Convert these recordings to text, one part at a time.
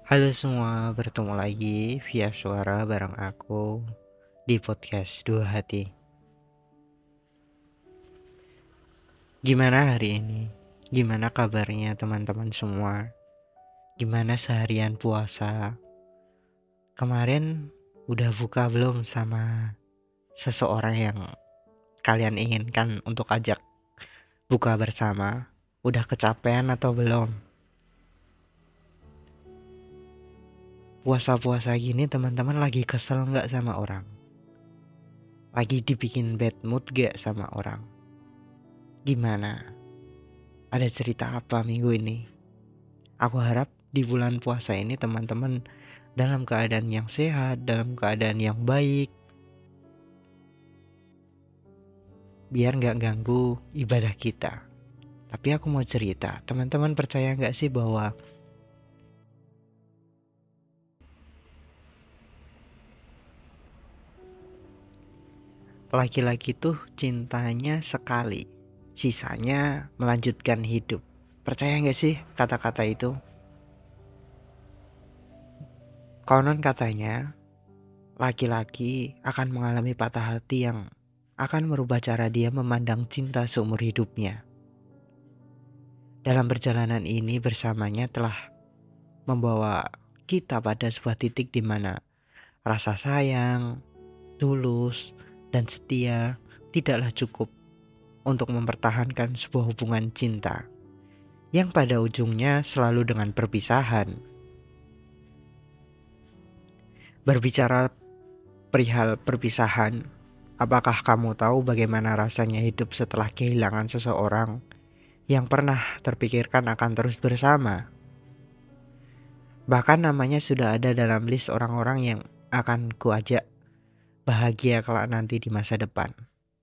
Halo semua, bertemu lagi via suara bareng aku di podcast Dua Hati. Gimana hari ini? Gimana kabarnya teman-teman semua? Gimana seharian puasa? Kemarin udah buka belum sama seseorang yang kalian inginkan untuk ajak buka bersama? Udah kecapean atau belum? Puasa-puasa gini teman-teman lagi kesel gak sama orang? Lagi dibikin bad mood gak sama orang? Gimana? Ada cerita apa minggu ini? Aku harap di bulan puasa ini teman-teman dalam keadaan yang sehat, dalam keadaan yang baik, biar gak ganggu ibadah kita. Tapi aku mau cerita, teman-teman percaya gak sih bahwa laki-laki tuh cintanya sekali, sisanya melanjutkan hidup. Percaya gak sih kata-kata itu? Konon katanya laki-laki akan mengalami patah hati yang akan merubah cara dia memandang cinta seumur hidupnya. Dalam perjalanan ini bersamanya telah membawa kita pada sebuah titik di mana rasa sayang, tulus, dan setia tidaklah cukup untuk mempertahankan sebuah hubungan cinta yang pada ujungnya selalu dengan perpisahan. Berbicara perihal perpisahan, apakah kamu tahu bagaimana rasanya hidup setelah kehilangan seseorang yang pernah terpikirkan akan terus bersama? Bahkan namanya sudah ada dalam list orang-orang yang akan kuajak bahagia kelak nanti di masa depan.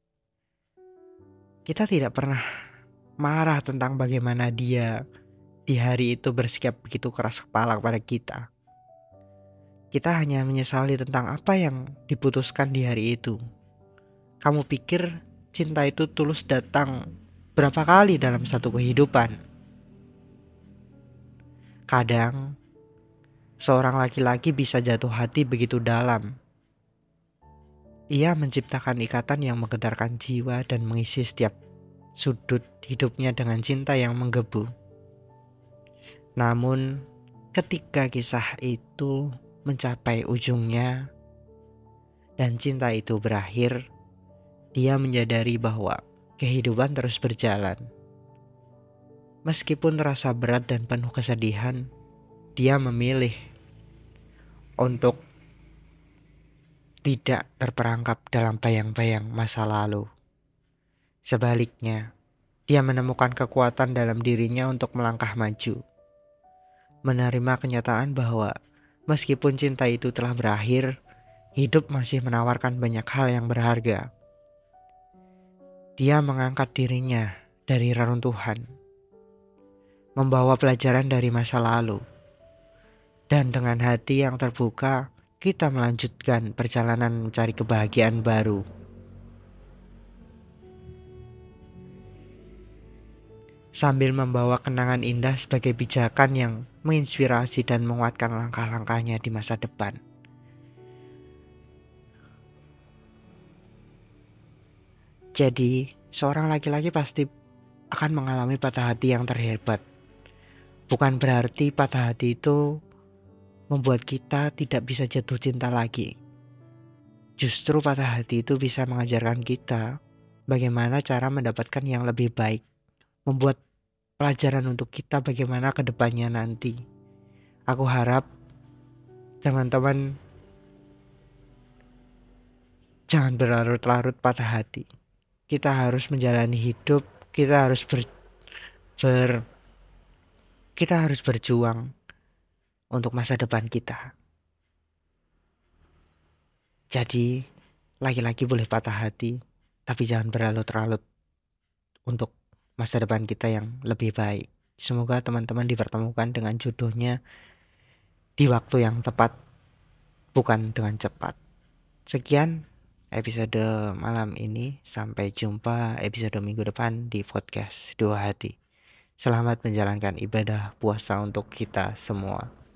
Kita tidak pernah marah tentang bagaimana dia di hari itu bersikap begitu keras kepala kepada kita. Kita hanya menyesali tentang apa yang diputuskan di hari itu. Kamu pikir cinta itu tulus datang berapa kali dalam satu kehidupan? Kadang seorang laki-laki bisa jatuh hati begitu dalam. Ia menciptakan ikatan yang menggetarkan jiwa dan mengisi setiap sudut hidupnya dengan cinta yang menggebu. Namun, ketika kisah itu mencapai ujungnya dan cinta itu berakhir, dia menyadari bahwa kehidupan terus berjalan. Meskipun terasa berat dan penuh kesedihan, dia memilih untuk tidak terperangkap dalam bayang-bayang masa lalu. Sebaliknya, dia menemukan kekuatan dalam dirinya untuk melangkah maju. Menerima kenyataan bahwa meskipun cinta itu telah berakhir, hidup masih menawarkan banyak hal yang berharga. Dia mengangkat dirinya dari reruntuhan, membawa pelajaran dari masa lalu, dan dengan hati yang terbuka, kita melanjutkan perjalanan mencari kebahagiaan baru. Sambil membawa kenangan indah sebagai pijakan yang menginspirasi dan menguatkan langkah-langkahnya di masa depan. Jadi, seorang laki-laki pasti akan mengalami patah hati yang terhebat. Bukan berarti patah hati itu membuat kita tidak bisa jatuh cinta lagi. Justru patah hati itu bisa mengajarkan kita bagaimana cara mendapatkan yang lebih baik, membuat pelajaran untuk kita bagaimana ke depannya nanti. Aku harap teman-teman jangan berlarut-larut patah hati. Kita harus menjalani hidup, kita harus berjuang untuk masa depan kita. Jadi, laki-laki boleh patah hati, tapi jangan berlarut-larut untuk masa depan kita yang lebih baik. Semoga teman-teman dipertemukan dengan jodohnya di waktu yang tepat, bukan dengan cepat. Sekian episode malam ini. Sampai jumpa episode minggu depan di podcast Dua Hati. Selamat menjalankan ibadah puasa untuk kita semua.